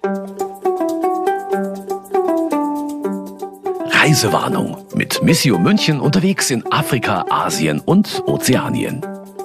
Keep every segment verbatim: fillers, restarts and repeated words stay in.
Reisewarnung mit Missio München unterwegs in Afrika, Asien und Ozeanien.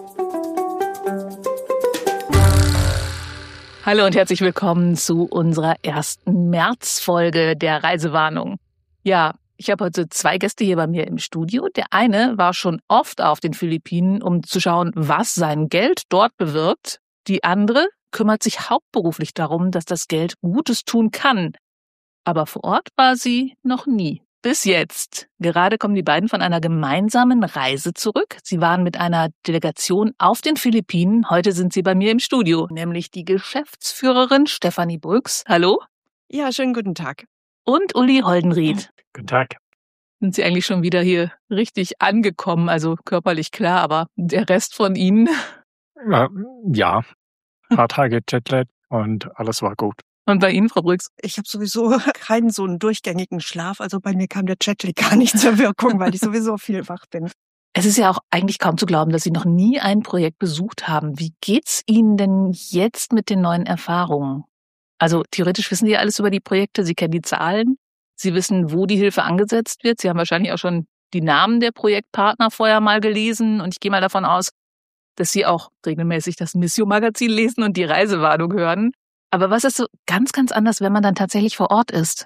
Hallo und herzlich willkommen zu unserer ersten Märzfolge der Reisewarnung. Ja, ich habe heute zwei Gäste hier bei mir im Studio. Der eine war schon oft auf den Philippinen, um zu schauen, was sein Geld dort bewirkt. Die andere kümmert sich hauptberuflich darum, dass das Geld Gutes tun kann. Aber vor Ort war sie noch nie. Bis jetzt. Gerade kommen die beiden von einer gemeinsamen Reise zurück. Sie waren mit einer Delegation auf den Philippinen. Heute sind sie bei mir im Studio, nämlich die Geschäftsführerin Stefanie Brüx. Hallo. Ja, schönen guten Tag. Und Uli Holdenried. Guten Tag. Sind Sie eigentlich schon wieder hier richtig angekommen? Also körperlich klar, aber der Rest von Ihnen? Äh, ja, ein paar Tage Jetlag und alles war gut. Und bei Ihnen, Frau Brüx? Ich habe sowieso keinen so einen durchgängigen Schlaf. Also bei mir kam der Jetlag gar nicht zur Wirkung, weil ich sowieso viel wach bin. Es ist ja auch eigentlich kaum zu glauben, dass Sie noch nie ein Projekt besucht haben. Wie geht's Ihnen denn jetzt mit den neuen Erfahrungen? Also theoretisch wissen Sie ja alles über die Projekte, Sie kennen die Zahlen, Sie wissen, wo die Hilfe angesetzt wird. Sie haben wahrscheinlich auch schon die Namen der Projektpartner vorher mal gelesen. Und ich gehe mal davon aus, dass Sie auch regelmäßig das Missio-Magazin lesen und die Reisewarnung hören. Aber was ist so ganz, ganz anders, wenn man dann tatsächlich vor Ort ist?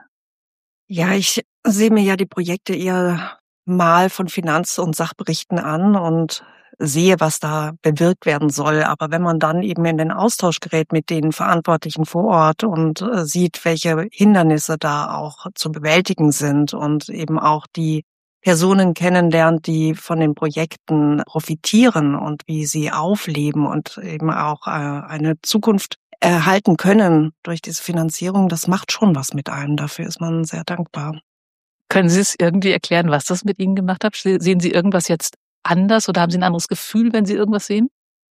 Ja, ich sehe mir ja die Projekte eher mal von Finanz- und Sachberichten an und sehe, was da bewirkt werden soll. Aber wenn man dann eben in den Austausch gerät mit den Verantwortlichen vor Ort und sieht, welche Hindernisse da auch zu bewältigen sind und eben auch die Personen kennenlernt, die von den Projekten profitieren und wie sie aufleben und eben auch eine Zukunft erhalten können durch diese Finanzierung, das macht schon was mit einem. Dafür ist man sehr dankbar. Können Sie es irgendwie erklären, was das mit Ihnen gemacht hat? Sehen Sie irgendwas jetzt anders oder haben Sie ein anderes Gefühl, wenn Sie irgendwas sehen?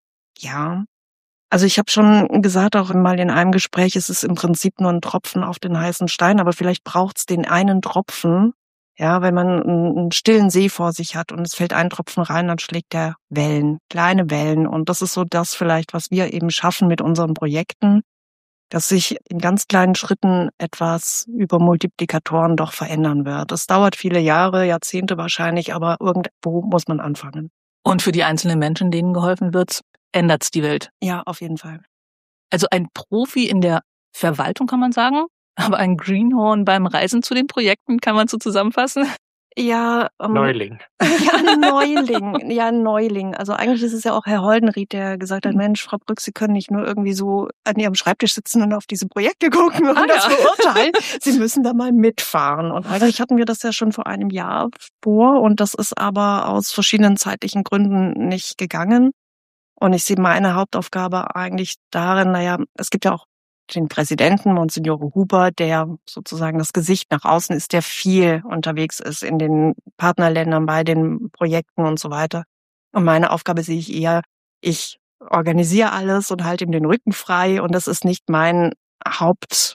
Ja, also ich habe schon gesagt, auch mal in einem Gespräch, es ist im Prinzip nur ein Tropfen auf den heißen Stein, aber vielleicht braucht es den einen Tropfen. Ja, wenn man einen stillen See vor sich hat und es fällt ein Tropfen rein, dann schlägt der Wellen, kleine Wellen. Und das ist so das vielleicht, was wir eben schaffen mit unseren Projekten, dass sich in ganz kleinen Schritten etwas über Multiplikatoren doch verändern wird. Es dauert viele Jahre, Jahrzehnte wahrscheinlich, aber irgendwo muss man anfangen. Und für die einzelnen Menschen, denen geholfen wird, ändert's die Welt. Ja, auf jeden Fall. Also ein Profi in der Verwaltung, kann man sagen? Aber ein Greenhorn beim Reisen zu den Projekten, kann man so zusammenfassen? Ja, ähm, Neuling. Ja, Neuling. Ja, Neuling. Also eigentlich ist es ja auch Herr Holdenried, der gesagt hat, Mensch, Frau Brüx, Sie können nicht nur irgendwie so an Ihrem Schreibtisch sitzen und auf diese Projekte gucken und Ah, das ja. beurteilen. Sie müssen da mal mitfahren. Und eigentlich hatten wir das ja schon vor einem Jahr vor und das ist aber aus verschiedenen zeitlichen Gründen nicht gegangen. Und ich sehe meine Hauptaufgabe eigentlich darin, naja, es gibt ja auch den Präsidenten, Monsignore Huber, der sozusagen das Gesicht nach außen ist, der viel unterwegs ist in den Partnerländern, bei den Projekten und so weiter. Und meine Aufgabe sehe ich eher, ich organisiere alles und halte ihm den Rücken frei. Und das ist nicht mein Hauptanliegen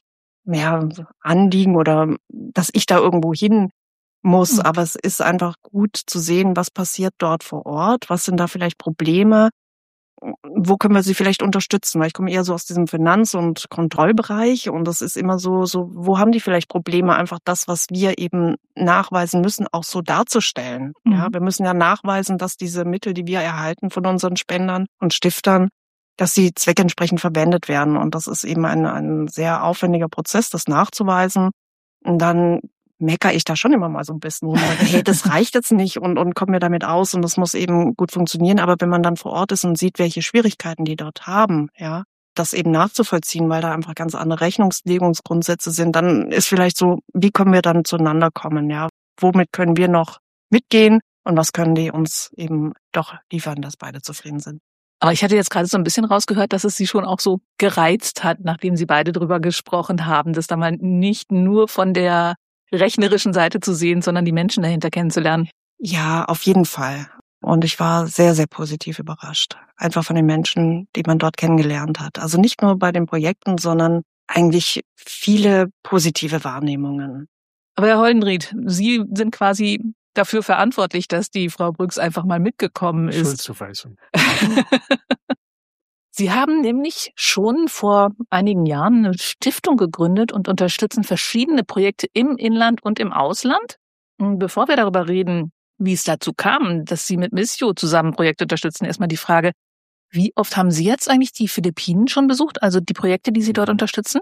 ja, oder dass ich da irgendwo hin muss. Aber es ist einfach gut zu sehen, was passiert dort vor Ort, was sind da vielleicht Probleme. Wo können wir sie vielleicht unterstützen? Weil ich komme eher so aus diesem Finanz- und Kontrollbereich und das ist immer so, so, wo haben die vielleicht Probleme, einfach das, was wir eben nachweisen müssen, auch so darzustellen. Mhm. Ja, wir müssen ja nachweisen, dass diese Mittel, die wir erhalten von unseren Spendern und Stiftern, dass sie zweckentsprechend verwendet werden. Und das ist eben ein, ein sehr aufwendiger Prozess, das nachzuweisen. Und dann meckere ich da schon immer mal so ein bisschen rum. Hey, das reicht jetzt nicht und, und komme mir damit aus und das muss eben gut funktionieren. Aber wenn man dann vor Ort ist und sieht, welche Schwierigkeiten die dort haben, ja, das eben nachzuvollziehen, weil da einfach ganz andere Rechnungslegungsgrundsätze sind, dann ist vielleicht so, wie können wir dann zueinander kommen, ja? Womit können wir noch mitgehen und was können die uns eben doch liefern, dass beide zufrieden sind? Aber ich hatte jetzt gerade so ein bisschen rausgehört, dass es Sie schon auch so gereizt hat, nachdem Sie beide drüber gesprochen haben, dass da mal nicht nur von der rechnerischen Seite zu sehen, sondern die Menschen dahinter kennenzulernen. Ja, auf jeden Fall. Und ich war sehr, sehr positiv überrascht. Einfach von den Menschen, die man dort kennengelernt hat. Also nicht nur bei den Projekten, sondern eigentlich viele positive Wahrnehmungen. Aber Herr Holdenried, Sie sind quasi dafür verantwortlich, dass die Frau Brüx einfach mal mitgekommen ist. Schuldzuweisung. Sie haben nämlich schon vor einigen Jahren eine Stiftung gegründet und unterstützen verschiedene Projekte im Inland und im Ausland. Und bevor wir darüber reden, wie es dazu kam, dass Sie mit Missio zusammen Projekte unterstützen, erstmal die Frage, wie oft haben Sie jetzt eigentlich die Philippinen schon besucht, also die Projekte, die Sie dort unterstützen?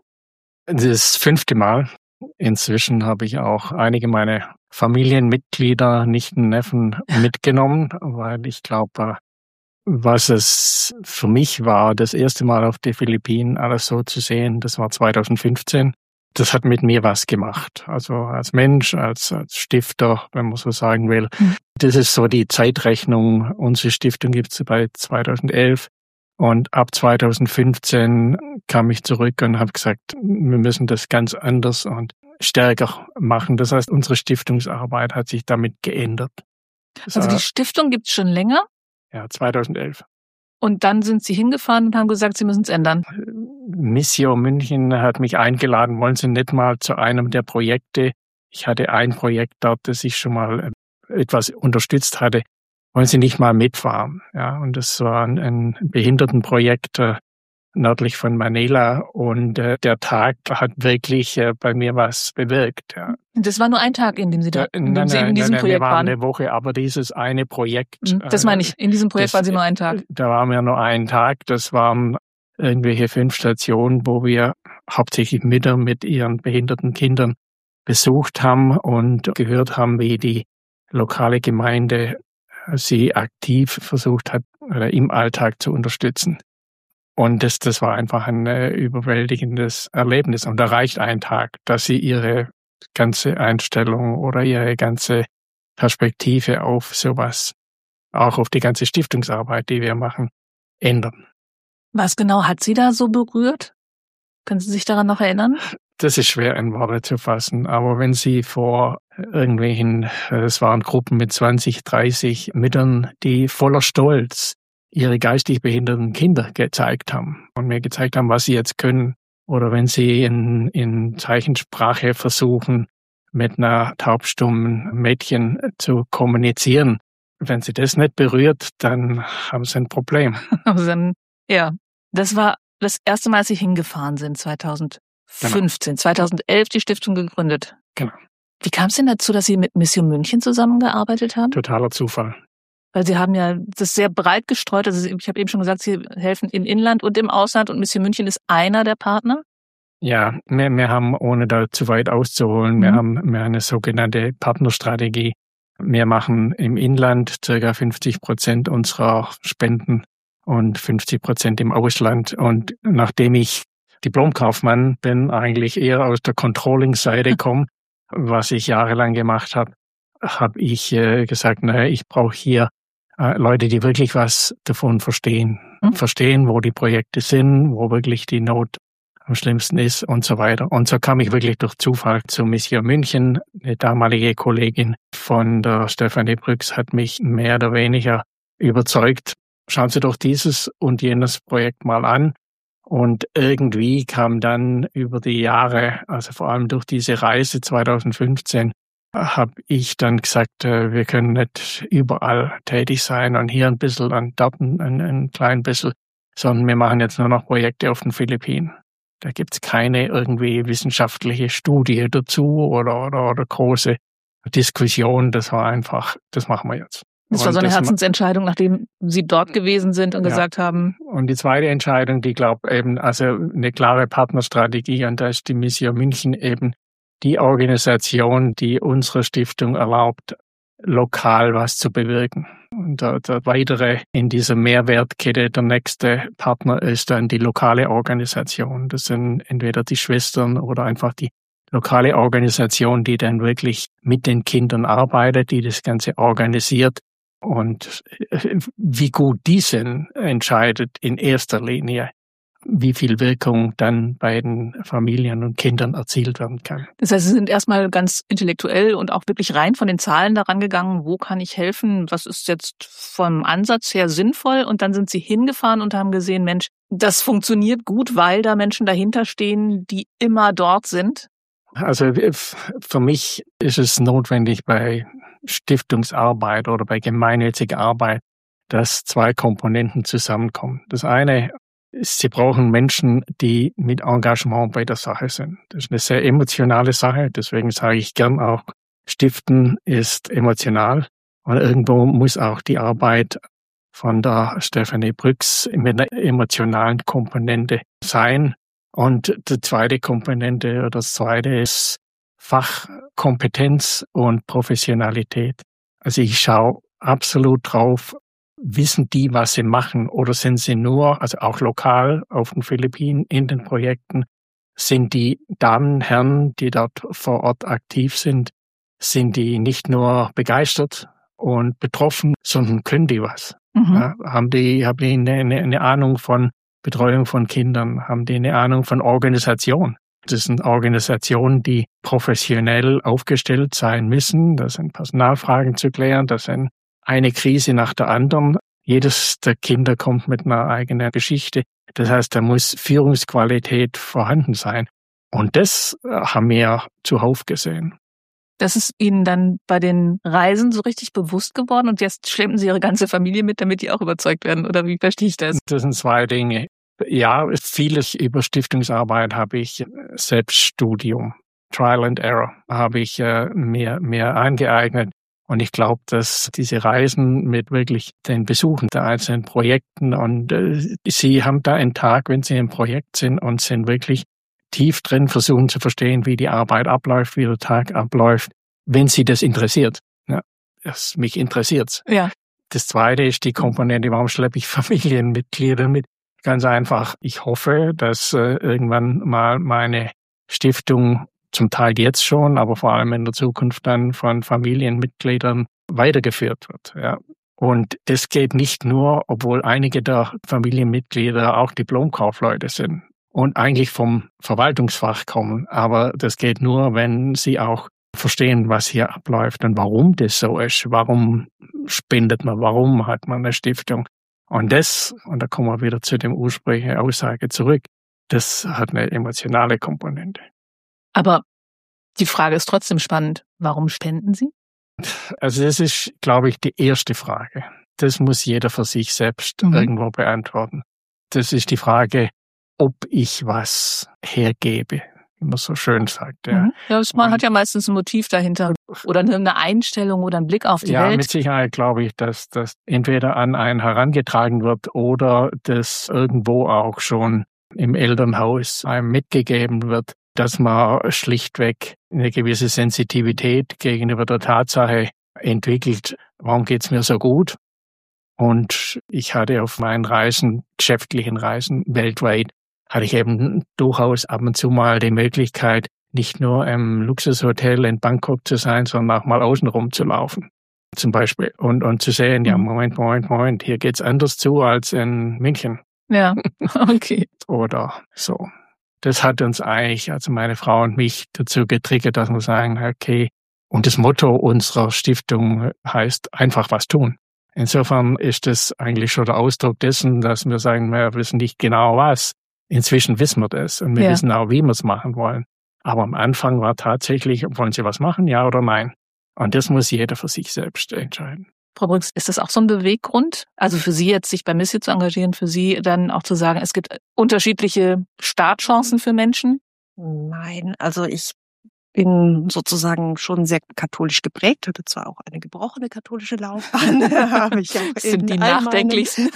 Das fünfte Mal. Inzwischen habe ich auch einige meiner Familienmitglieder, Nichten, Neffen mitgenommen, weil ich glaube, was es für mich war, das erste Mal auf die Philippinen alles so zu sehen, das war zwanzig fünfzehn. Das hat mit mir was gemacht. Also als Mensch, als, als Stifter, wenn man so sagen will. Mhm. Das ist so die Zeitrechnung. Unsere Stiftung gibt es bei zweitausendelf. Und ab zwanzig fünfzehn kam ich zurück und habe gesagt, wir müssen das ganz anders und stärker machen. Das heißt, unsere Stiftungsarbeit hat sich damit geändert. Das also die Stiftung gibt's schon länger? Ja, zweitausendelf. Und dann sind Sie hingefahren und haben gesagt, Sie müssen es ändern. Missio München hat mich eingeladen, wollen Sie nicht mal zu einem der Projekte. Ich hatte ein Projekt dort, das ich schon mal etwas unterstützt hatte. Wollen Sie nicht mal mitfahren? Ja, und das war ein, ein Behindertenprojekt äh, nördlich von Manila. Und äh, der Tag hat wirklich äh, bei mir was bewirkt. Ja. Das war nur ein Tag, in dem Sie da, in dem nein, Sie in nein, diesem nein, Projekt wir waren waren. Eine Woche, aber dieses eine Projekt. Das meine ich. In diesem Projekt das, waren Sie nur einen Tag. Da waren wir nur einen Tag. Das waren irgendwelche fünf Stationen, wo wir hauptsächlich Mütter mit ihren behinderten Kindern besucht haben und gehört haben, wie die lokale Gemeinde sie aktiv versucht hat, oder im Alltag zu unterstützen. Und das, das war einfach ein äh, überwältigendes Erlebnis. Und da reicht ein Tag, dass sie ihre ganze Einstellung oder ihre ganze Perspektive auf sowas, auch auf die ganze Stiftungsarbeit, die wir machen, ändern. Was genau hat Sie da so berührt? Können Sie sich daran noch erinnern? Das ist schwer in Worte zu fassen, aber wenn Sie vor irgendwelchen, es waren Gruppen mit zwanzig, dreißig Müttern, die voller Stolz ihre geistig behinderten Kinder gezeigt haben und mir gezeigt haben, was sie jetzt können, oder wenn Sie in, in Zeichensprache versuchen, mit einer taubstummen Mädchen zu kommunizieren. Wenn Sie das nicht berührt, dann haben Sie ein Problem. Also dann, ja, das war das erste Mal, als Sie hingefahren sind, zweitausendfünfzehn. Genau. zweitausendelf die Stiftung gegründet. Genau. Wie kam es denn dazu, dass Sie mit Missio München zusammengearbeitet haben? Totaler Zufall. Weil Sie haben ja das sehr breit gestreut. Also ich habe eben schon gesagt, Sie helfen im Inland und im Ausland und Missio München ist einer der Partner. Ja, wir, wir haben, ohne da zu weit auszuholen, mhm. wir haben wir haben eine sogenannte Partnerstrategie. Wir machen im Inland circa fünfzig Prozent unserer Spenden und fünfzig Prozent im Ausland. Und nachdem ich Diplomkaufmann bin, eigentlich eher aus der Controlling-Seite komme, was ich jahrelang gemacht habe, habe ich äh, gesagt, naja, ich brauche hier äh, Leute, die wirklich was davon verstehen. Mhm. Verstehen, wo die Projekte sind, wo wirklich die Not am schlimmsten ist und so weiter. Und so kam ich wirklich durch Zufall zu Missio München. Eine damalige Kollegin von der Stefanie Brüx hat mich mehr oder weniger überzeugt. Schauen Sie doch dieses und jenes Projekt mal an. Und irgendwie kam dann über die Jahre, also vor allem durch diese Reise zweitausendfünfzehn, habe ich dann gesagt, wir können nicht überall tätig sein und hier ein bisschen und dort ein, ein klein bisschen, sondern wir machen jetzt nur noch Projekte auf den Philippinen. Da gibt's keine irgendwie wissenschaftliche Studie dazu oder, oder, oder große Diskussion. Das war einfach, das machen wir jetzt. Das war so eine Herzensentscheidung, nachdem Sie dort gewesen sind und ja. gesagt haben. Und die zweite Entscheidung, die glaube eben, also eine klare Partnerstrategie, und da ist die Missio München eben die Organisation, die unserer Stiftung erlaubt, lokal was zu bewirken. Und der, der weitere in dieser Mehrwertkette, der nächste Partner ist dann die lokale Organisation. Das sind entweder die Schwestern oder einfach die lokale Organisation, die dann wirklich mit den Kindern arbeitet, die das Ganze organisiert. Und wie gut die sind, entscheidet in erster Linie, wie viel Wirkung dann bei den Familien und Kindern erzielt werden kann. Das heißt, Sie sind erstmal ganz intellektuell und auch wirklich rein von den Zahlen daran gegangen, wo kann ich helfen, was ist jetzt vom Ansatz her sinnvoll, und dann sind Sie hingefahren und haben gesehen, Mensch, das funktioniert gut, weil da Menschen dahinter stehen, die immer dort sind. Also für mich ist es notwendig bei Stiftungsarbeit oder bei gemeinnütziger Arbeit, dass zwei Komponenten zusammenkommen. Das eine Sie brauchen Menschen, die mit Engagement bei der Sache sind. Das ist eine sehr emotionale Sache, deswegen sage ich gern auch, Stiften ist emotional und irgendwo muss auch die Arbeit von der Stefanie Brüx mit einer emotionalen Komponente sein. Und die zweite Komponente oder das zweite ist Fachkompetenz und Professionalität. Also ich schaue absolut drauf, wissen die, was sie machen, oder sind sie nur, also auch lokal auf den Philippinen in den Projekten, sind die Damen, Herren, die dort vor Ort aktiv sind, sind die nicht nur begeistert und betroffen, sondern können die was? Mhm. Ja, haben die, haben die eine, eine, eine Ahnung von Betreuung von Kindern, haben die eine Ahnung von Organisation? Das sind Organisationen, die professionell aufgestellt sein müssen. Das sind Personalfragen zu klären, das sind eine Krise nach der anderen. Jedes der Kinder kommt mit einer eigenen Geschichte. Das heißt, da muss Führungsqualität vorhanden sein. Und das haben wir zuhauf gesehen. Das ist Ihnen dann bei den Reisen so richtig bewusst geworden und jetzt schleppen Sie Ihre ganze Familie mit, damit die auch überzeugt werden, oder wie verstehe ich das? Das sind zwei Dinge. Ja, vieles über Stiftungsarbeit habe ich Selbststudium, Trial and Error, habe ich äh, mehr, mehr angeeignet. Und ich glaube, dass diese Reisen mit wirklich den Besuchen der einzelnen Projekten und äh, Sie haben da einen Tag, wenn Sie im Projekt sind und sind wirklich tief drin, versuchen zu verstehen, wie die Arbeit abläuft, wie der Tag abläuft, wenn Sie das interessiert. Ja, das mich interessiert's. Ja. Das Zweite ist die Komponente, warum schleppe ich Familienmitglieder mit? Ganz einfach, ich hoffe, dass äh, irgendwann mal meine Stiftung, zum Teil jetzt schon, aber vor allem in der Zukunft dann von Familienmitgliedern weitergeführt wird. Ja. Und das geht nicht nur, obwohl einige der Familienmitglieder auch Diplomkaufleute sind und eigentlich vom Verwaltungsfach kommen, aber das geht nur, wenn sie auch verstehen, was hier abläuft und warum das so ist, warum spendet man, warum hat man eine Stiftung. Und das, und da kommen wir wieder zu dem ursprünglichen Aussage zurück, das hat eine emotionale Komponente. Aber die Frage ist trotzdem spannend. Warum spenden Sie? Also das ist, glaube ich, die erste Frage. Das muss jeder für sich selbst mhm. irgendwo beantworten. Das ist die Frage, ob ich was hergebe, wie man so schön sagt. Ja, mhm. ja man hat ja meistens ein Motiv dahinter oder eine Einstellung oder einen Blick auf die ja, Welt. Ja, mit Sicherheit glaube ich, dass das entweder an einen herangetragen wird oder das irgendwo auch schon im Elternhaus einem mitgegeben wird, dass man schlichtweg eine gewisse Sensitivität gegenüber der Tatsache entwickelt, warum geht's mir so gut? Und ich hatte auf meinen Reisen, geschäftlichen Reisen weltweit, hatte ich eben durchaus ab und zu mal die Möglichkeit, nicht nur im Luxushotel in Bangkok zu sein, sondern auch mal außenrum zu laufen, zum Beispiel. Und, und zu sehen, ja, Moment, Moment, Moment, hier geht's anders zu als in München. Ja, okay. Oder so. Das hat uns eigentlich, also meine Frau und mich, dazu getriggert, dass wir sagen, okay, und das Motto unserer Stiftung heißt einfach was tun. Insofern ist das eigentlich schon der Ausdruck dessen, dass wir sagen, wir wissen nicht genau was. Inzwischen wissen wir das und wir ja. wissen auch, wie wir es machen wollen. Aber am Anfang war tatsächlich, wollen Sie was machen, ja oder nein? Und das muss jeder für sich selbst entscheiden. Frau Brüx, ist das auch so ein Beweggrund? Also für Sie jetzt, sich bei Missio zu engagieren, für Sie dann auch zu sagen, es gibt unterschiedliche Startchancen für Menschen? Nein, also ich bin sozusagen schon sehr katholisch geprägt, hatte zwar auch eine gebrochene katholische Laufbahn, habe ich auch das sind in die nachdenklichsten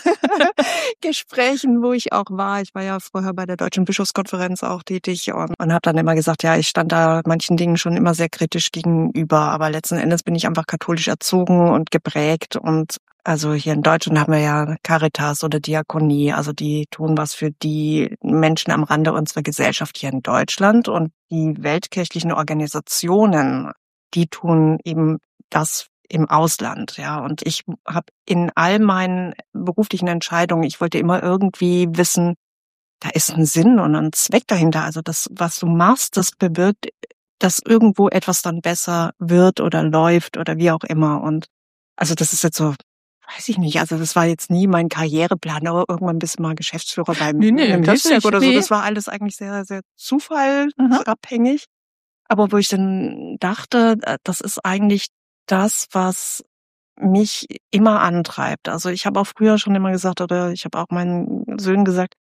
Gesprächen, wo ich auch war. Ich war ja vorher bei der Deutschen Bischofskonferenz auch tätig und, und habe dann immer gesagt, ja, ich stand da manchen Dingen schon immer sehr kritisch gegenüber, aber letzten Endes bin ich einfach katholisch erzogen und geprägt und also hier in Deutschland haben wir ja Caritas oder Diakonie, also die tun was für die Menschen am Rande unserer Gesellschaft hier in Deutschland und die weltkirchlichen Organisationen, die tun eben das im Ausland, ja. Und ich habe in all meinen beruflichen Entscheidungen, ich wollte immer irgendwie wissen, da ist ein Sinn und ein Zweck dahinter. Also das, was du machst, das bewirkt, dass irgendwo etwas dann besser wird oder läuft oder wie auch immer. Und also das ist jetzt so, weiß ich nicht, also das war jetzt nie mein Karriereplan, aber irgendwann bist du mal Geschäftsführer beim nee, nee, Hilfswerk oder so. Das war alles eigentlich sehr, sehr zufallsabhängig. Aber wo ich dann dachte, das ist eigentlich das, was mich immer antreibt. Also ich habe auch früher schon immer gesagt, oder ich habe auch meinen Söhnen gesagt,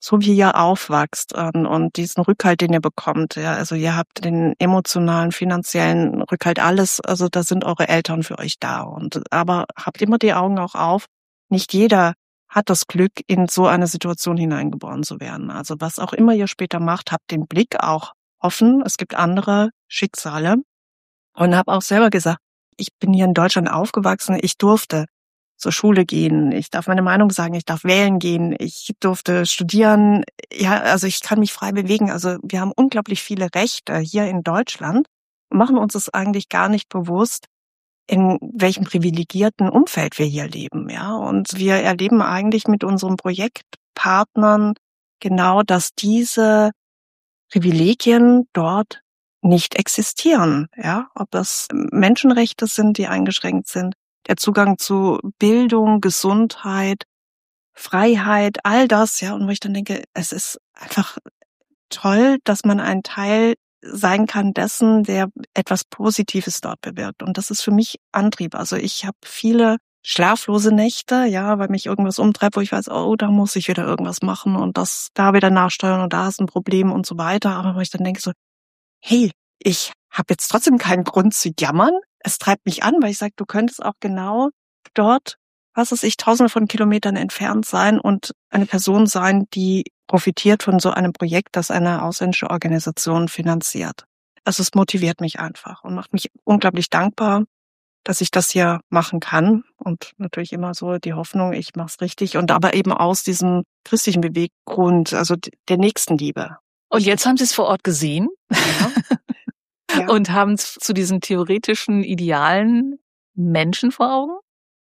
so wie ihr aufwachst ähm, und diesen Rückhalt, den ihr bekommt. Ja, also ihr habt den emotionalen, finanziellen Rückhalt, alles. Also da sind eure Eltern für euch da. Und aber habt immer die Augen auch auf. Nicht jeder hat das Glück, in so eine Situation hineingeboren zu werden. Also was auch immer ihr später macht, habt den Blick auch offen. Es gibt andere Schicksale. Und habe auch selber gesagt, ich bin hier in Deutschland aufgewachsen. Ich durfte zur Schule gehen. Ich darf meine Meinung sagen. Ich darf wählen gehen. Ich durfte studieren. Ja, also ich kann mich frei bewegen. Also wir haben unglaublich viele Rechte hier in Deutschland und machen uns das eigentlich gar nicht bewusst, in welchem privilegierten Umfeld wir hier leben. Ja, und wir erleben eigentlich mit unseren Projektpartnern genau, dass diese Privilegien dort nicht existieren. Ja, ob das Menschenrechte sind, die eingeschränkt sind, der Zugang zu Bildung, Gesundheit, Freiheit, all das, ja, und wo ich dann denke, es ist einfach toll, dass man ein Teil sein kann dessen, der etwas Positives dort bewirkt. Und das ist für mich Antrieb. Also ich habe viele schlaflose Nächte, ja, weil mich irgendwas umtreibt, wo ich weiß, oh, da muss ich wieder irgendwas machen und das da wieder nachsteuern und da ist ein Problem und so weiter. Aber wo ich dann denke so, hey, ich habe jetzt trotzdem keinen Grund zu jammern. Es treibt mich an, weil ich sage, du könntest auch genau dort, was weiß ich, tausende von Kilometern entfernt sein und eine Person sein, die profitiert von so einem Projekt, das eine ausländische Organisation finanziert. Also es motiviert mich einfach und macht mich unglaublich dankbar, dass ich das hier machen kann. Und natürlich immer so die Hoffnung, ich mache es richtig. Und aber eben aus diesem christlichen Beweggrund, also der Nächstenliebe. Und jetzt haben Sie es vor Ort gesehen Ja. Ja. und haben es zu diesen theoretischen, idealen Menschen vor Augen?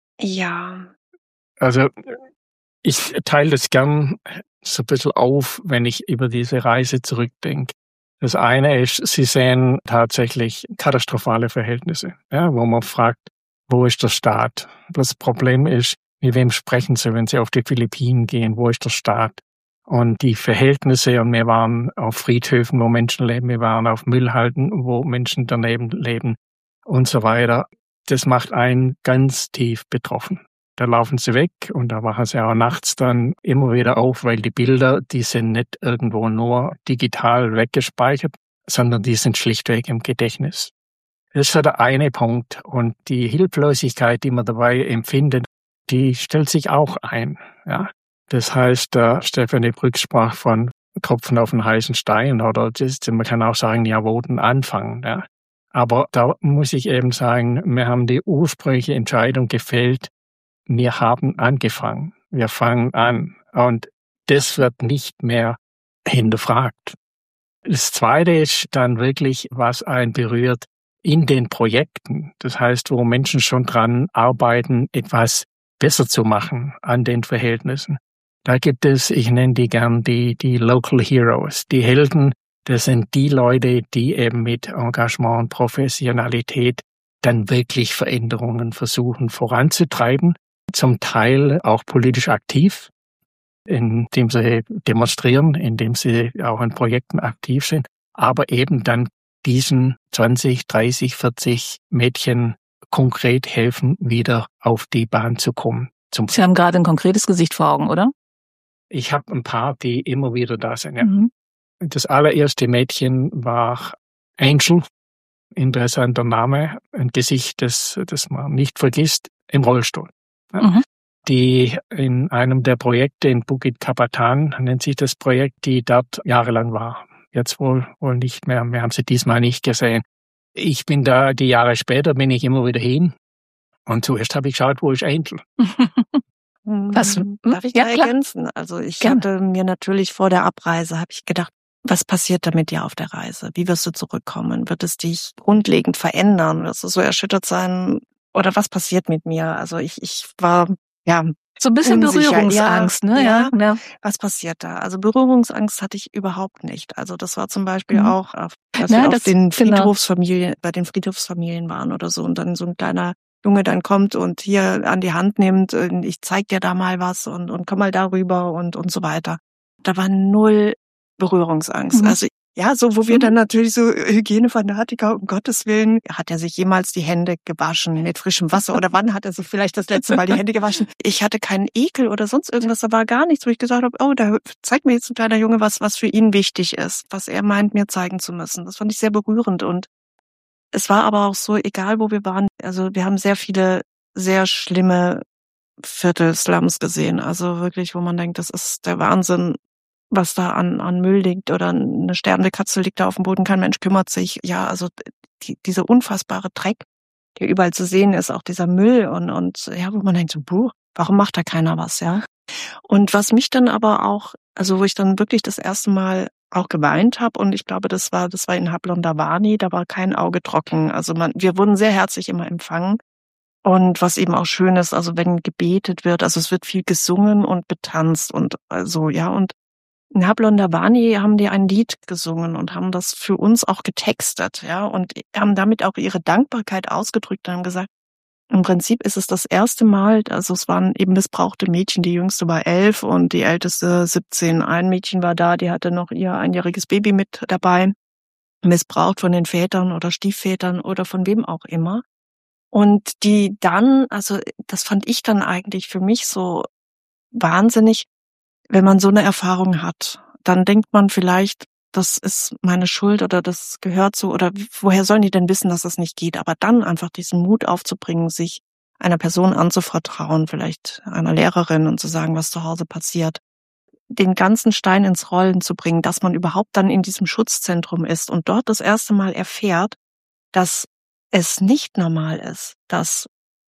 Ja. Also ich teile das gern so ein bisschen auf, wenn ich über diese Reise zurückdenke. Das eine ist, Sie sehen tatsächlich katastrophale Verhältnisse, ja, wo man fragt, wo ist der Staat? Das Problem ist, mit wem sprechen Sie, wenn Sie auf die Philippinen gehen? Wo ist der Staat? Und die Verhältnisse, und wir waren auf Friedhöfen, wo Menschen leben, wir waren auf Müllhalden, wo Menschen daneben leben und so weiter. Das macht einen ganz tief betroffen. Da laufen sie weg und da wachen sie auch nachts dann immer wieder auf, weil die Bilder, die sind nicht irgendwo nur digital weggespeichert, sondern die sind schlichtweg im Gedächtnis. Das ist so der eine Punkt. Und die Hilflosigkeit, die man dabei empfindet, die stellt sich auch ein. Ja. Das heißt, äh, Stefanie Brück sprach von Tropfen auf den heißen Stein, oder das, man kann auch sagen, ja, wo denn anfangen. Ja. Aber da muss ich eben sagen, wir haben die ursprüngliche Entscheidung gefällt, wir haben angefangen, wir fangen an und das wird nicht mehr hinterfragt. Das Zweite ist dann wirklich, was einen berührt in den Projekten. Das heißt, wo Menschen schon dran arbeiten, etwas besser zu machen an den Verhältnissen. Da gibt es, ich nenne die gern die, die Local Heroes, die Helden. Das sind die Leute, die eben mit Engagement und Professionalität dann wirklich Veränderungen versuchen voranzutreiben. Zum Teil auch politisch aktiv, indem sie demonstrieren, indem sie auch in Projekten aktiv sind, aber eben dann diesen zwanzig, dreißig, vierzig Mädchen konkret helfen, wieder auf die Bahn zu kommen. Zum Sie haben gerade ein konkretes Gesicht vor Augen, oder? Ich habe ein paar, die immer wieder da sind. Ja. Mhm. Das allererste Mädchen war Angel, interessanter Name, ein Gesicht, das, das man nicht vergisst, im Rollstuhl. Ja. Mhm. Die in einem der Projekte in Bukit Kapatan, nennt sich das Projekt, die dort jahrelang war. Jetzt wohl wohl nicht mehr. Wir haben sie diesmal nicht gesehen. Ich bin da, die Jahre später bin ich immer wieder hin. Und zuerst habe ich geschaut, wo ist Angel? Was? Darf ich Ja, da klar. ergänzen? Also ich Gerne. hatte mir natürlich vor der Abreise, habe ich gedacht, was passiert da mit dir auf der Reise? Wie wirst du zurückkommen? Wird es dich grundlegend verändern? Wirst du so erschüttert sein? Oder was passiert mit mir? Also ich, ich war, ja, So ein bisschen unsicher. Berührungsangst, Ja, ne? ja. Ja, ja. was passiert da? Also Berührungsangst hatte ich überhaupt nicht. Also das war zum Beispiel Mhm. auch, auf, als Na, wir auf das- den genau. Friedhofsfamilien, bei den Friedhofsfamilien waren oder so und dann so ein kleiner Junge dann kommt und hier an die Hand nimmt, und ich zeig dir da mal was und, und komm mal darüber und, und so weiter. Da war null Berührungsangst. Mhm. Also Ja, so, wo wir dann natürlich so Hygienefanatiker, um Gottes Willen, hat er sich jemals die Hände gewaschen mit frischem Wasser oder wann hat er sich vielleicht das letzte Mal die Hände gewaschen? Ich hatte keinen Ekel oder sonst irgendwas, da war gar nichts, wo ich gesagt habe, oh, da zeigt mir jetzt ein kleiner Junge was, was für ihn wichtig ist, was er meint, mir zeigen zu müssen. Das fand ich sehr berührend und es war aber auch so, egal wo wir waren, also wir haben sehr viele sehr schlimme Viertel, Slums gesehen, also wirklich, wo man denkt, das ist der Wahnsinn, was da an, an Müll liegt oder eine sterbende Katze liegt da auf dem Boden, kein Mensch kümmert sich. Ja, also die, dieser unfassbare Dreck, der überall zu sehen ist, auch dieser Müll und, und ja, wo man denkt so, buh, warum macht da keiner was, ja? Und was mich dann aber auch, also wo ich dann wirklich das erste Mal auch geweint habe und ich glaube, das war, das war in Hablon Davani, da war kein Auge trocken. Also man, wir wurden sehr herzlich immer empfangen. Und was eben auch schön ist, also wenn gebetet wird, also es wird viel gesungen und betanzt und also, ja, und in Hablon Davani haben die ein Lied gesungen und haben das für uns auch getextet, ja, und haben damit auch ihre Dankbarkeit ausgedrückt und haben gesagt, im Prinzip ist es das erste Mal, also es waren eben missbrauchte Mädchen, die jüngste war elf und die älteste siebzehn. Ein Mädchen war da, die hatte noch ihr einjähriges Baby mit dabei, missbraucht von den Vätern oder Stiefvätern oder von wem auch immer. Und die dann, also das fand ich dann eigentlich für mich so wahnsinnig, wenn man so eine Erfahrung hat, dann denkt man vielleicht, das ist meine Schuld oder das gehört so oder woher sollen die denn wissen, dass das nicht geht? Aber dann einfach diesen Mut aufzubringen, sich einer Person anzuvertrauen, vielleicht einer Lehrerin und zu sagen, was zu Hause passiert, den ganzen Stein ins Rollen zu bringen, dass man überhaupt dann in diesem Schutzzentrum ist und dort das erste Mal erfährt, dass es nicht normal ist, dass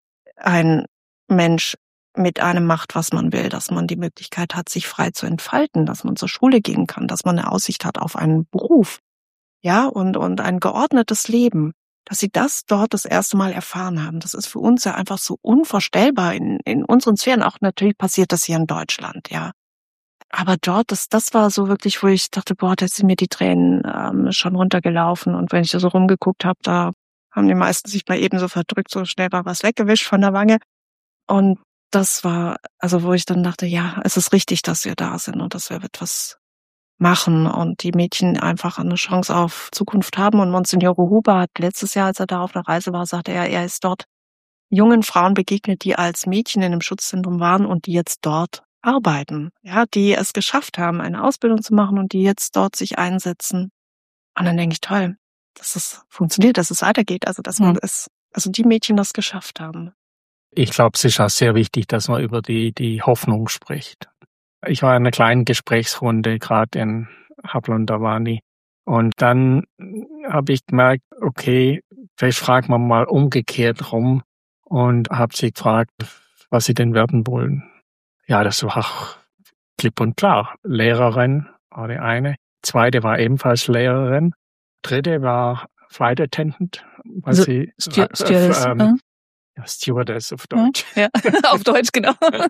ein Mensch mit einem macht, was man will, dass man die Möglichkeit hat, sich frei zu entfalten, dass man zur Schule gehen kann, dass man eine Aussicht hat auf einen Beruf, ja, und, und ein geordnetes Leben, dass sie das dort das erste Mal erfahren haben. Das ist für uns ja einfach so unvorstellbar in, in unseren Sphären. Auch natürlich passiert das hier in Deutschland, ja. Aber dort, das, das war so wirklich, wo ich dachte, boah, da sind mir die Tränen ähm, schon runtergelaufen. Und wenn ich da so rumgeguckt habe, da haben die meisten sich mal eben so verdrückt, so schnell war was weggewischt von der Wange. Und das war, also wo ich dann dachte, ja, es ist richtig, dass wir da sind und dass wir etwas machen und die Mädchen einfach eine Chance auf Zukunft haben. Und Monsignore Huber hat letztes Jahr, als er da auf einer Reise war, sagte er, er ist dort jungen Frauen begegnet, die als Mädchen in einem Schutzzentrum waren und die jetzt dort arbeiten, ja, die es geschafft haben, eine Ausbildung zu machen und die jetzt dort sich einsetzen. Und dann denke ich, toll, dass es funktioniert, dass es weitergeht, also dass man es, also die Mädchen das geschafft haben. Ich glaube, es ist auch sehr wichtig, dass man über die, die Hoffnung spricht. Ich war in einer kleinen Gesprächsrunde gerade in Hablon Davani und dann habe ich gemerkt, okay, vielleicht fragt man mal umgekehrt rum und habe sie gefragt, was sie denn werden wollen. Ja, das war auch klipp und klar. Lehrerin war die eine, zweite war ebenfalls Lehrerin, dritte war Flight Attendant, was so, sie Stu- äh, Stewardess, ähm, äh? ja, Stewardess auf Deutsch. Ja, ja. Auf Deutsch, genau.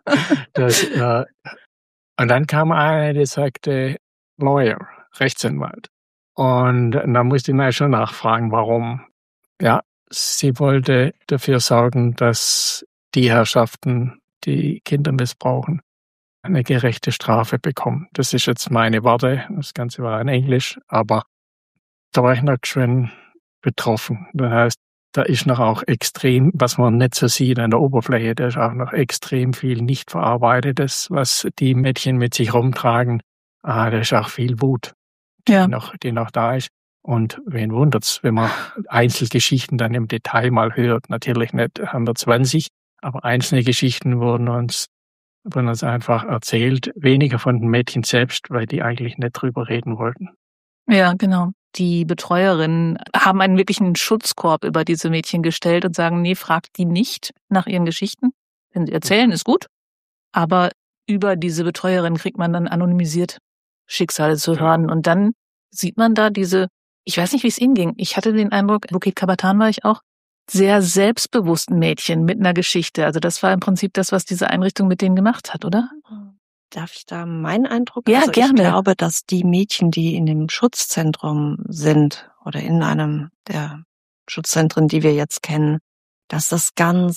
Das, äh, und dann kam eine, die sagte Lawyer, Rechtsanwalt. Und dann musste ich mal schon nachfragen, warum. Ja, sie wollte dafür sorgen, dass die Herrschaften, die Kinder missbrauchen, eine gerechte Strafe bekommen. Das ist jetzt meine Worte, das Ganze war in Englisch, aber da war ich noch schön betroffen. Das heißt, da ist noch auch extrem, was man nicht so sieht an der Oberfläche, da ist auch noch extrem viel nicht verarbeitetes, was die Mädchen mit sich rumtragen. Ah, da ist auch viel Wut, die, Ja. noch, die noch da ist. Und wen wundert's, wenn man Einzelgeschichten dann im Detail mal hört. Natürlich nicht hundertzwanzig, aber einzelne Geschichten wurden uns, wurden uns einfach erzählt. Weniger von den Mädchen selbst, weil die eigentlich nicht drüber reden wollten. Ja, genau. Die Betreuerinnen haben einen wirklichen Schutzkorb über diese Mädchen gestellt und sagen, nee, fragt die nicht nach ihren Geschichten. Wenn sie erzählen, ist gut. Aber über diese Betreuerin kriegt man dann anonymisiert Schicksale zu hören. Und dann sieht man da diese, ich weiß nicht, wie es ihnen ging. Ich hatte den Eindruck, Bukit Kabatan war ich auch, sehr selbstbewussten Mädchen mit einer Geschichte. Also das war im Prinzip das, was diese Einrichtung mit denen gemacht hat, oder? Darf ich da meinen Eindruck? Ja, also gerne. Ich glaube, dass die Mädchen, die in dem Schutzzentrum sind oder in einem der Schutzzentren, die wir jetzt kennen, dass das ganz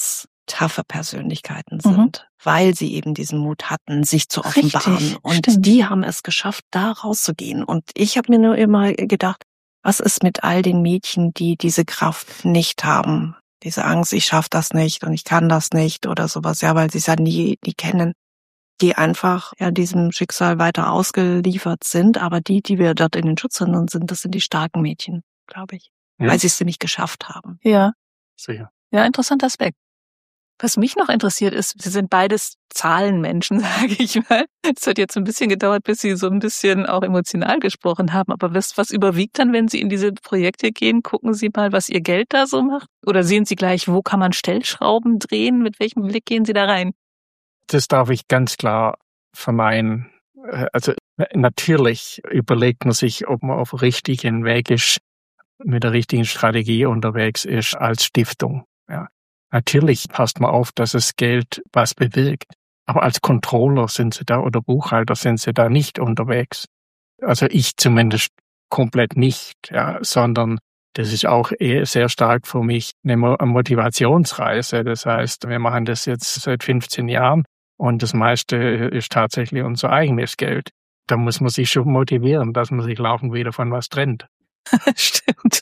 taffe Persönlichkeiten Mhm. sind, weil sie eben diesen Mut hatten, sich zu offenbaren. Richtig, Und stimmt. die haben es geschafft, da rauszugehen. Und ich habe mir nur immer gedacht, was ist mit all den Mädchen, die diese Kraft nicht haben? Diese Angst, ich schaffe das nicht und ich kann das nicht oder sowas, ja, weil sie es ja nie, nie kennen, die einfach ja diesem Schicksal weiter ausgeliefert sind. Aber die, die wir dort in den Schutzzentren sind, das sind die starken Mädchen, glaube ich, Ja. weil sie es nämlich geschafft haben. Ja, Sicher. ja, interessanter Aspekt. Was mich noch interessiert ist, Sie sind beides Zahlenmenschen, sage ich mal. Es hat jetzt ein bisschen gedauert, bis Sie so ein bisschen auch emotional gesprochen haben. Aber was, was überwiegt dann, wenn Sie in diese Projekte gehen? Gucken Sie mal, was Ihr Geld da so macht? Oder sehen Sie gleich, wo kann man Stellschrauben drehen? Mit welchem Blick gehen Sie da rein? Das darf ich ganz klar verneinen. Äh, Also äh, natürlich überlegt man sich, ob man auf dem richtigen Weg ist, mit der richtigen Strategie unterwegs ist als Stiftung. Ja. Natürlich passt man auf, dass das Geld was bewirkt. Aber als Controller sind Sie da oder Buchhalter sind Sie da nicht unterwegs. Also ich zumindest komplett nicht, ja, sondern das ist auch eher sehr stark für mich eine Mo- eine Motivationsreise. Das heißt, wir machen das jetzt seit fünfzehn Jahren und das meiste ist tatsächlich unser eigenes Geld. Da muss man sich schon motivieren, dass man sich laufend wieder von was trennt. Stimmt.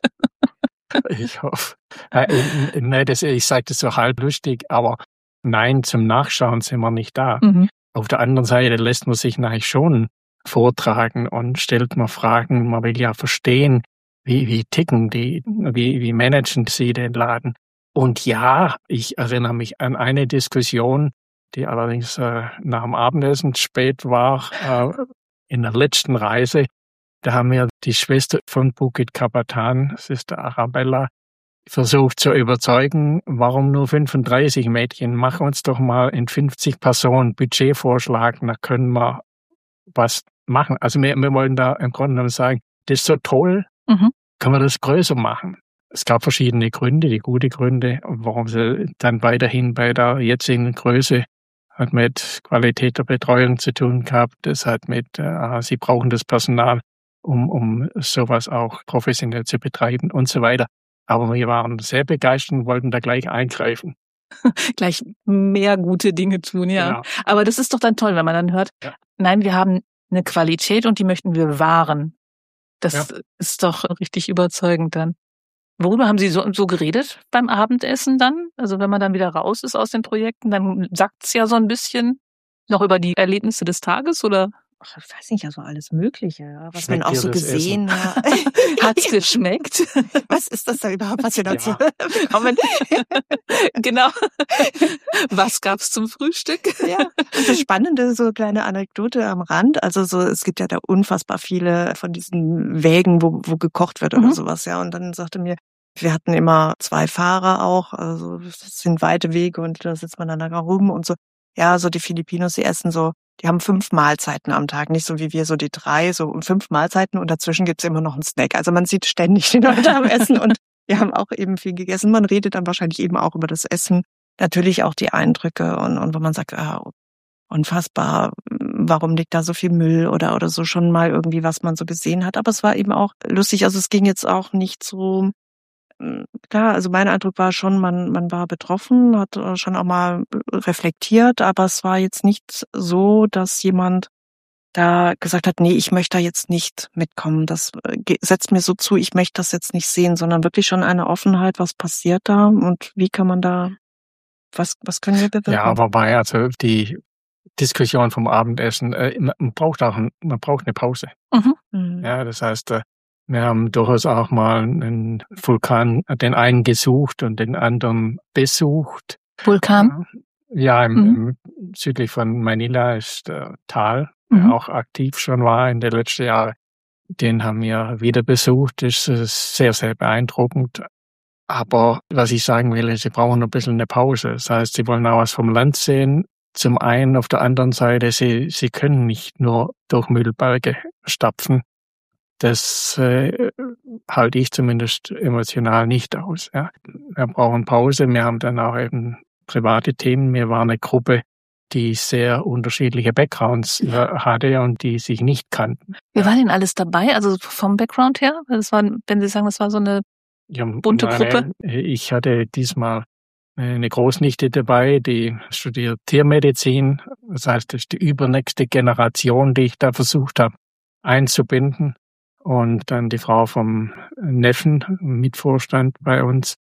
Ich hoffe. Äh, äh, nee, das, ich sage das so halb lustig, aber nein, zum Nachschauen sind wir nicht da. Mhm. Auf der anderen Seite lässt man sich natürlich schon vortragen und stellt man Fragen. Man will ja verstehen, wie, wie ticken die, wie, wie managen sie den Laden. Und ja, ich erinnere mich an eine Diskussion, die allerdings äh, nach dem Abendessen spät war, äh, in der letzten Reise. Da haben wir die Schwester von Bukit Kapatan, Sister Arabella, versucht zu überzeugen, warum nur fünfunddreißig Mädchen? Mach uns doch mal in fünfzig Personen Budgetvorschlag, da können wir was machen. Also wir, wir wollen da im Grunde genommen sagen, das ist so toll, Mhm. können wir das größer machen. Es gab verschiedene Gründe, die gute Gründe, warum sie dann weiterhin bei der jetzigen Größe hat mit Qualität der Betreuung zu tun gehabt. Das hat mit, äh, sie brauchen das Personal, um, um sowas auch professionell zu betreiben und so weiter. Aber wir waren sehr begeistert und wollten da gleich eingreifen. Gleich mehr gute Dinge tun, ja. Genau. Aber das ist doch dann toll, wenn man dann hört, Ja. nein, wir haben eine Qualität und die möchten wir wahren. Das Ja. ist doch richtig überzeugend dann. Worüber haben Sie so, so geredet beim Abendessen dann? Also wenn man dann wieder raus ist aus den Projekten, dann sagt's ja so ein bisschen noch über die Erlebnisse des Tages oder Ach, ich weiß nicht, also alles Mögliche, ja, was Schmeckt man auch dir so das gesehen hat. hat's geschmeckt? Was ist das da überhaupt, was wir dazu Ja. bekommen? Genau. Was gab's zum Frühstück? Ja, und das Spannende, so eine kleine Anekdote am Rand, also so, es gibt ja da unfassbar viele von diesen Wägen, wo, wo gekocht wird oder Mhm. sowas, ja, und dann sagte mir, wir hatten immer zwei Fahrer auch, also das sind weite Wege und da sitzt man dann da rum und so. Ja, so die Filipinos, die essen so, die haben fünf Mahlzeiten am Tag, nicht so wie wir so die drei, so fünf Mahlzeiten und dazwischen gibt's immer noch einen Snack. Also man sieht ständig die Leute am Essen und wir haben auch eben viel gegessen. Man redet dann wahrscheinlich eben auch über das Essen, natürlich auch die Eindrücke und, und wo man sagt, ah, unfassbar, warum liegt da so viel Müll oder, oder so schon mal irgendwie, was man so gesehen hat. Aber es war eben auch lustig, also es ging jetzt auch nicht so, klar, also mein Eindruck war schon, man, man war betroffen, hat schon auch mal reflektiert, aber es war jetzt nicht so, dass jemand da gesagt hat, nee, ich möchte da jetzt nicht mitkommen, das setzt mir so zu, ich möchte das jetzt nicht sehen, sondern wirklich schon eine Offenheit, was passiert da und wie kann man da, was, was können wir bewirken? Ja, wobei, also die Diskussion vom Abendessen, äh, man braucht auch, ein, man braucht eine Pause. Mhm. Ja, das heißt, äh, wir haben durchaus auch mal einen Vulkan, den einen gesucht und den anderen besucht. Vulkan? Ja, im, Mhm. im südlich von Manila ist der Tal, Mhm. der auch aktiv schon war in den letzten Jahren. Den haben wir wieder besucht. Das ist sehr, sehr beeindruckend. Aber was ich sagen will, ist, sie brauchen ein bisschen eine Pause. Das heißt, sie wollen auch was vom Land sehen. Zum einen, auf der anderen Seite, sie, sie können nicht nur durch Müllberge stapfen. Das äh, halte ich zumindest emotional nicht aus. Ja. Wir brauchen Pause. Wir haben dann auch eben private Themen. Wir waren eine Gruppe, die sehr unterschiedliche Backgrounds äh, hatte und die sich nicht kannten. Wer war denn alles dabei? Also vom Background her? Das war, wenn Sie sagen, das war so eine Ja, bunte nein, Gruppe? Ich hatte diesmal eine Großnichte dabei, die studiert Tiermedizin. Das heißt, das ist die übernächste Generation, die ich da versucht habe einzubinden. Und dann die Frau vom Neffen, Mitvorstand bei uns,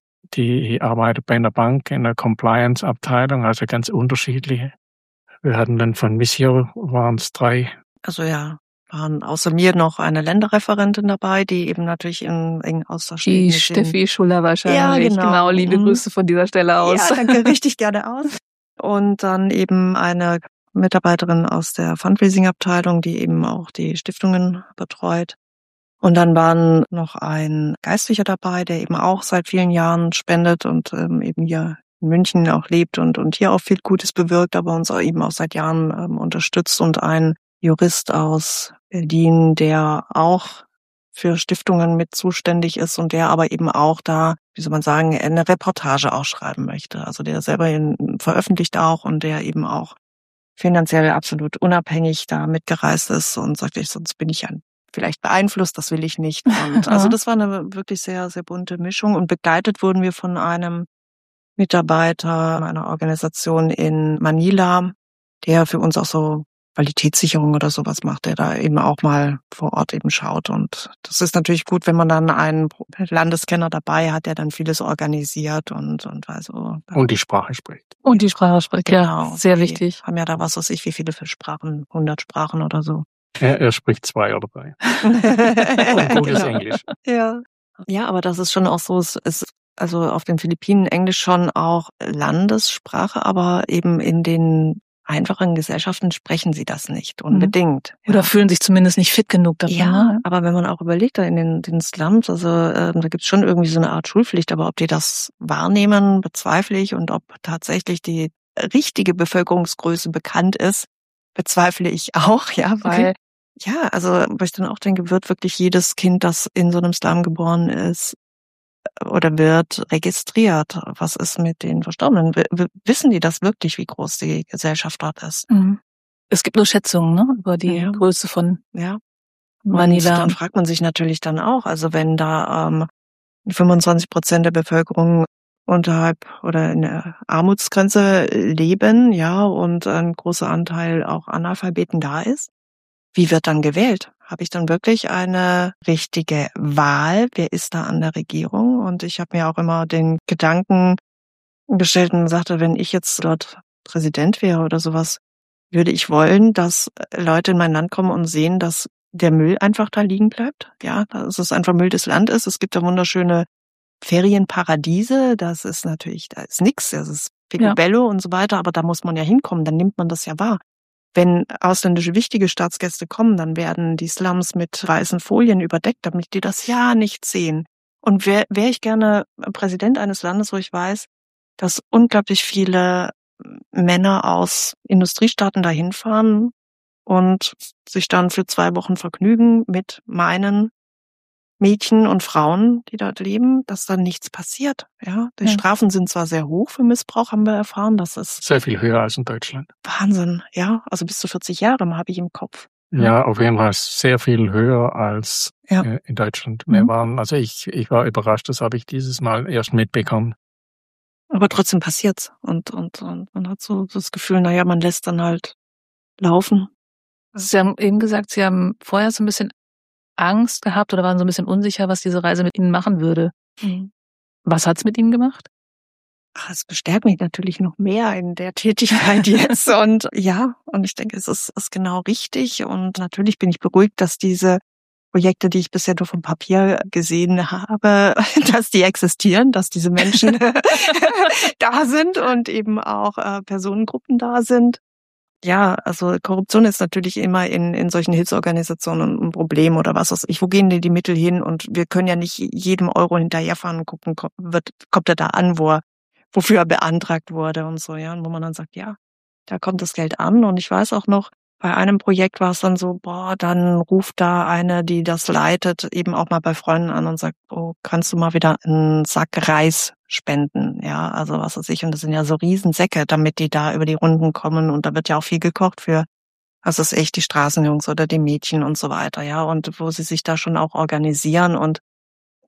die arbeitet bei einer Bank in der Compliance-Abteilung, also ganz unterschiedliche. Wir hatten dann von Missio, waren es drei. Also ja, waren außer mir noch eine Länderreferentin dabei, die eben natürlich in engen Austausch steht. Die Steffi Schuller wahrscheinlich. Ja, genau. genau. Liebe Grüße von dieser Stelle aus. Ja, danke, richtig gerne aus. Und dann eben eine Mitarbeiterin aus der Fundraising-Abteilung, die eben auch die Stiftungen betreut. Und dann waren noch ein Geistlicher dabei, der eben auch seit vielen Jahren spendet und ähm, eben hier in München auch lebt und, und hier auch viel Gutes bewirkt, aber uns auch eben auch seit Jahren ähm, unterstützt, und ein Jurist aus Berlin, der auch für Stiftungen mit zuständig ist und der aber eben auch da, wie soll man sagen, eine Reportage auch schreiben möchte. Also der selber in, veröffentlicht auch und der eben auch finanziell absolut unabhängig da mitgereist ist und sagt, ich, sonst bin ich ja vielleicht beeinflusst, das will ich nicht. Und also das war eine wirklich sehr, sehr bunte Mischung, und begleitet wurden wir von einem Mitarbeiter einer Organisation in Manila, der für uns auch so Qualitätssicherung oder sowas macht, der da eben auch mal vor Ort eben schaut. Und das ist natürlich gut, wenn man dann einen Landeskenner dabei hat, der dann vieles organisiert und und also und die Sprache spricht. Und die Sprache spricht, genau, ja, sehr die wichtig. Haben ja da was weiß ich, wie viele für Sprachen, hundert Sprachen oder so. Er, er spricht zwei oder drei. Und gutes Genau. Englisch. Ja. Ja, aber das ist schon auch so, es ist also auf den Philippinen Englisch schon auch Landessprache, aber eben in den einfachen Gesellschaften sprechen sie das nicht unbedingt. Oder ja. fühlen sich zumindest nicht fit genug dafür. Ja, ne? aber wenn man auch überlegt, da in den, den Slums, also äh, da gibt's schon irgendwie so eine Art Schulpflicht, aber ob die das wahrnehmen, bezweifle ich, und ob tatsächlich die richtige Bevölkerungsgröße bekannt ist, bezweifle ich auch, ja, weil Okay. ja, also weil ich dann auch denke, wird wirklich jedes Kind, das in so einem Slum geboren ist oder wird, registriert? Was ist mit den Verstorbenen? W- w- wissen die das wirklich, wie groß die Gesellschaft dort ist? Mhm. Es gibt nur Schätzungen, ne, über die Ja. Größe von Ja. Manila. Und dann fragt man sich natürlich dann auch, also wenn da ähm, fünfundzwanzig Prozent der Bevölkerung unterhalb oder in der Armutsgrenze leben, ja, und ein großer Anteil auch Analphabeten da ist, wie wird dann gewählt? Habe ich dann wirklich eine richtige Wahl? Wer ist da an der Regierung? Und ich habe mir auch immer den Gedanken gestellt und sagte, wenn ich jetzt dort Präsident wäre oder sowas, würde ich wollen, dass Leute in mein Land kommen und sehen, dass der Müll einfach da liegen bleibt. Ja, dass es einfach Müll des Landes ist. Es gibt da wunderschöne Ferienparadiese. Das ist natürlich, da ist nix. Das ist Picobello und so weiter. Aber da muss man ja hinkommen. Dann nimmt man das ja wahr. Wenn ausländische wichtige Staatsgäste kommen, dann werden die Slums mit weißen Folien überdeckt, damit die das ja nicht sehen. Und wäre wär ich gerne Präsident eines Landes, wo ich weiß, dass unglaublich viele Männer aus Industriestaaten dahin fahren und sich dann für zwei Wochen vergnügen mit meinen Mädchen und Frauen, die dort leben, dass dann nichts passiert. Ja, die Ja. Strafen sind zwar sehr hoch für Missbrauch, haben wir erfahren. Das ist Sehr viel höher als in Deutschland. Wahnsinn. Ja, also bis zu vierzig Jahre habe ich im Kopf. Ja, auf jeden Fall sehr viel höher als Ja. äh, in Deutschland. Wir Mhm. waren, also ich, ich war überrascht, das habe ich dieses Mal erst mitbekommen. Aber trotzdem passiert's. Und, und, und man hat so das Gefühl, naja, man lässt dann halt laufen. Sie haben eben gesagt, Sie haben vorher so ein bisschen Angst gehabt oder waren so ein bisschen unsicher, was diese Reise mit Ihnen machen würde. Was hat's mit Ihnen gemacht? Ach, es bestärkt mich natürlich noch mehr in der Tätigkeit jetzt. Und ja, und ich denke, es ist, ist genau richtig. Und natürlich bin ich beruhigt, dass diese Projekte, die ich bisher nur vom Papier gesehen habe, dass die existieren, dass diese Menschen da sind und eben auch äh, Personengruppen da sind. Ja, also Korruption ist natürlich immer in in solchen Hilfsorganisationen ein Problem oder was weiß ich. Wo gehen denn die Mittel hin? Und wir können ja nicht jedem Euro hinterherfahren und gucken, kommt, wird, kommt er da an, wo er, wofür er beantragt wurde und so, ja. Und wo man dann sagt, ja, da kommt das Geld an. Und ich weiß auch noch, bei einem Projekt war es dann so, boah, dann ruft da eine, die das leitet, eben auch mal bei Freunden an und sagt, oh, kannst du mal wieder einen Sack Reis spenden? Ja, also was weiß ich. Und das sind ja so Riesensäcke, damit die da über die Runden kommen. Und da wird ja auch viel gekocht für, was ist echt, die Straßenjungs oder die Mädchen und so weiter, ja. Und wo sie sich da schon auch organisieren. Und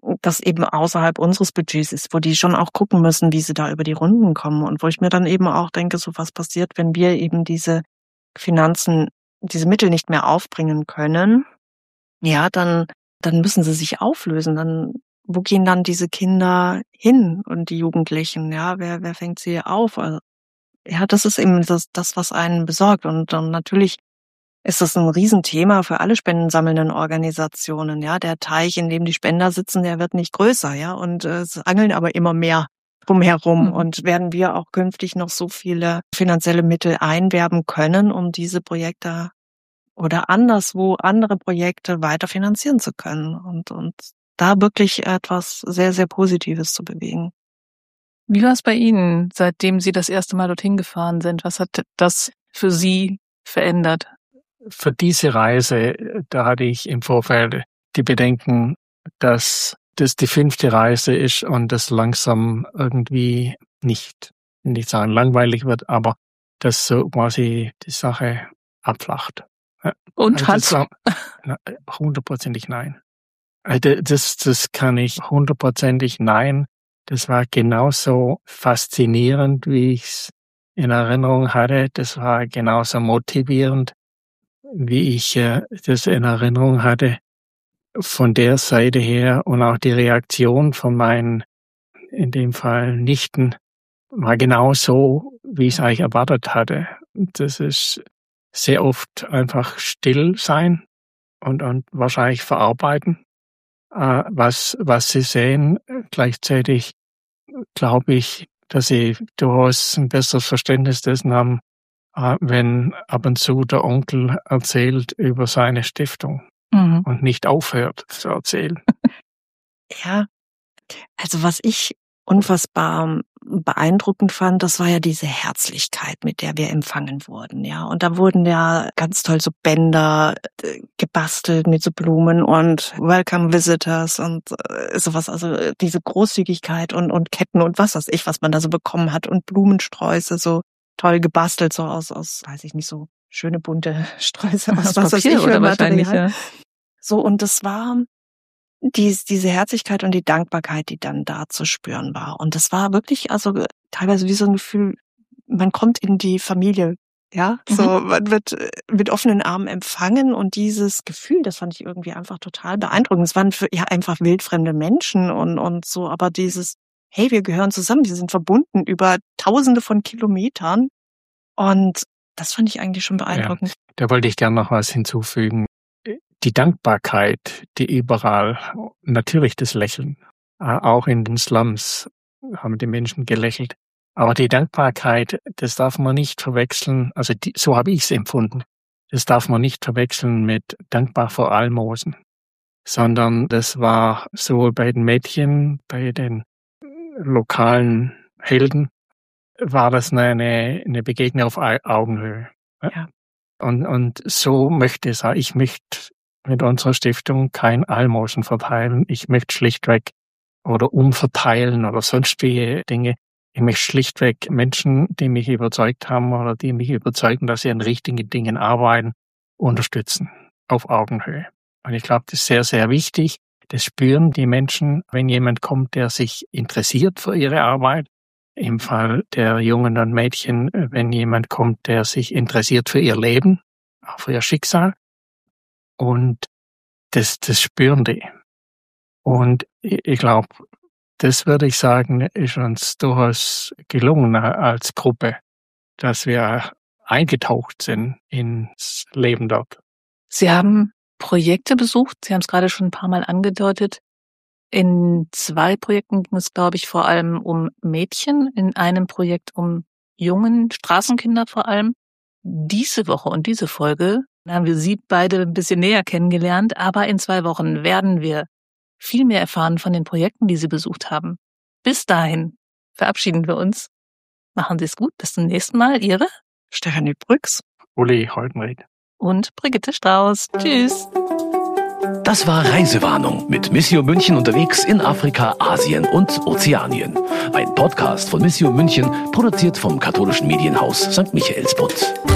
das eben außerhalb unseres Budgets ist, wo die schon auch gucken müssen, wie sie da über die Runden kommen. Und wo ich mir dann eben auch denke, so was passiert, wenn wir eben diese Finanzen, diese Mittel nicht mehr aufbringen können, ja, dann, dann müssen sie sich auflösen. Dann, wo gehen dann diese Kinder hin und die Jugendlichen? Ja, wer, wer fängt sie auf? Also, ja, das ist eben das, das, was einen besorgt. Und dann natürlich ist das ein Riesenthema für alle spendensammelnden Organisationen. Ja, der Teich, in dem die Spender sitzen, der wird nicht größer, ja, und äh, es angeln aber immer mehr drumherum. Mhm. Und werden wir auch künftig noch so viele finanzielle Mittel einwerben können, um diese Projekte oder anderswo andere Projekte weiter finanzieren zu können und und da wirklich etwas sehr, sehr Positives zu bewegen. Wie war es bei Ihnen, seitdem Sie das erste Mal dorthin gefahren sind? Was hat das für Sie verändert? Für diese Reise, da hatte ich im Vorfeld die Bedenken, dass das die fünfte Reise ist und das langsam irgendwie nicht, nicht sagen langweilig wird, aber dass so quasi die Sache abflacht. Und also hat? Hundertprozentig nein. Also das, das kann ich hundertprozentig nein. Das war genauso faszinierend, wie ich es in Erinnerung hatte. Das war genauso motivierend, wie ich äh, das in Erinnerung hatte. Von der Seite her und auch die Reaktion von meinen, in dem Fall Nichten, war genauso, wie ich es eigentlich erwartet hatte. Das ist sehr oft einfach still sein und, und wahrscheinlich verarbeiten, äh, was, was sie sehen. Gleichzeitig glaube ich, dass sie durchaus ein besseres Verständnis dessen haben, äh, wenn ab und zu der Onkel erzählt über seine Stiftung mhm. und nicht aufhört zu erzählen. Ja, also was ich unfassbar beeindruckend fand, das war ja diese Herzlichkeit, mit der wir empfangen wurden, ja. Und da wurden ja ganz toll so Bänder gebastelt mit so Blumen und Welcome Visitors und sowas, also diese Großzügigkeit und und Ketten und was weiß ich, was man da so bekommen hat und Blumensträuße so toll gebastelt, so aus, aus, weiß ich nicht, so schöne bunte Sträuße aus was weiß ich für Material. Ja. So, und das war Die, diese Herzlichkeit und die Dankbarkeit, die dann da zu spüren war. Und das war wirklich, also teilweise wie so ein Gefühl, man kommt in die Familie, ja, mhm. so, man wird mit offenen Armen empfangen und dieses Gefühl, das fand ich irgendwie einfach total beeindruckend. Es waren für, ja einfach wildfremde Menschen und, und so, aber dieses, hey, wir gehören zusammen, wir sind verbunden über Tausende von Kilometern und das fand ich eigentlich schon beeindruckend. Ja, da wollte ich gerne noch was hinzufügen. Die Dankbarkeit, die überall, natürlich das Lächeln, auch in den Slums haben die Menschen gelächelt. Aber die Dankbarkeit, das darf man nicht verwechseln, also die, so habe ich es empfunden, das darf man nicht verwechseln mit dankbar vor Almosen, sondern das war sowohl bei den Mädchen, bei den lokalen Helden, war das eine, eine Begegnung auf Augenhöhe. Ja. Und, und so möchte ich sagen, ich möchte mit unserer Stiftung kein Almosen verteilen. Ich möchte schlichtweg oder umverteilen oder sonstige Dinge. Ich möchte schlichtweg Menschen, die mich überzeugt haben oder die mich überzeugen, dass sie an richtigen Dingen arbeiten, unterstützen. Auf Augenhöhe. Und ich glaube, das ist sehr, sehr wichtig. Das spüren die Menschen, wenn jemand kommt, der sich interessiert für ihre Arbeit. Im Fall der Jungen und Mädchen, wenn jemand kommt, der sich interessiert für ihr Leben, auch für ihr Schicksal. Und das, das spüren die. Und ich glaube, das würde ich sagen, ist uns durchaus gelungen als Gruppe, dass wir eingetaucht sind ins Leben dort. Sie haben Projekte besucht, Sie haben es gerade schon ein paar Mal angedeutet. In zwei Projekten ging es, glaube ich, vor allem um Mädchen, in einem Projekt um Jungen, Straßenkinder vor allem. Diese Woche und diese Folge haben wir Sie beide ein bisschen näher kennengelernt, aber in zwei Wochen werden wir viel mehr erfahren von den Projekten, die Sie besucht haben. Bis dahin verabschieden wir uns. Machen Sie es gut. Bis zum nächsten Mal. Ihre Stefanie Brüx, Uli Holtenried und Brigitte Strauß. Tschüss. Das war Reisewarnung mit Missio München unterwegs in Afrika, Asien und Ozeanien. Ein Podcast von Missio München, produziert vom katholischen Medienhaus Sankt Michaelsbund.